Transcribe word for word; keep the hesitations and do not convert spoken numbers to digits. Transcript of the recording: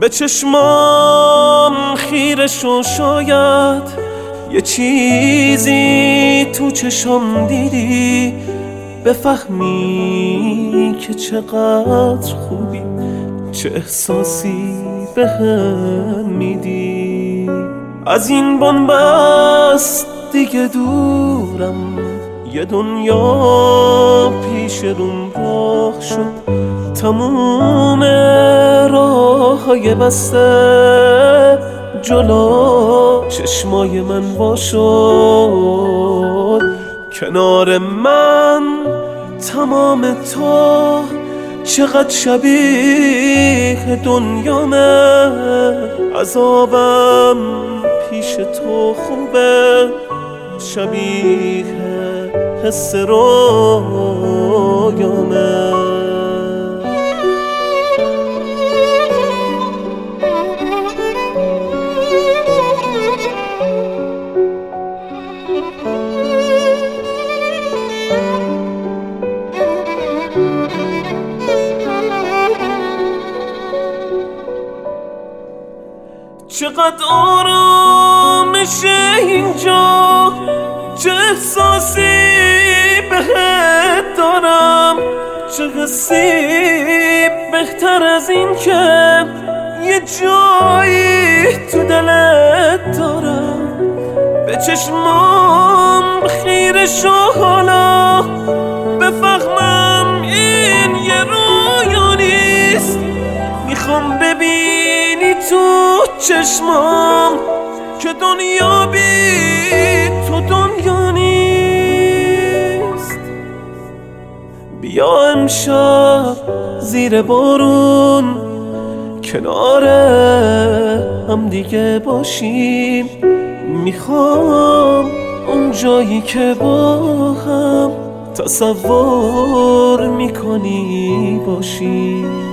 به چشمام خیره شو، شاید یه چیزی تو چشم دیدی بفهمی که چقدر خوبی، چه احساسی بهم میدی. از این بنبست دیگه دورم، یه دنیا پیش روم راه شد، تموم راههای بسته جلو چشمای من وا شد. کنار من تمام تو چقدر شبیه دنیامه، عذابم پیش تو خوبه، شبیه حس رویامه. چقدر آرامشه اینجا، چه احساسی بهت دارم، چه حسی بهتر از این که یه جایی تو دلت دارم. به چشمام خیره شو حالا بفهمم این یه رویا نیست، میخوام ببینی تو چشمام که دنیا بی تو دنیا نیست. بیا امشب زیر بارون کنار هم دیگه باشیم، میخوام اون جایی که با هم تصور میکنی باشیم.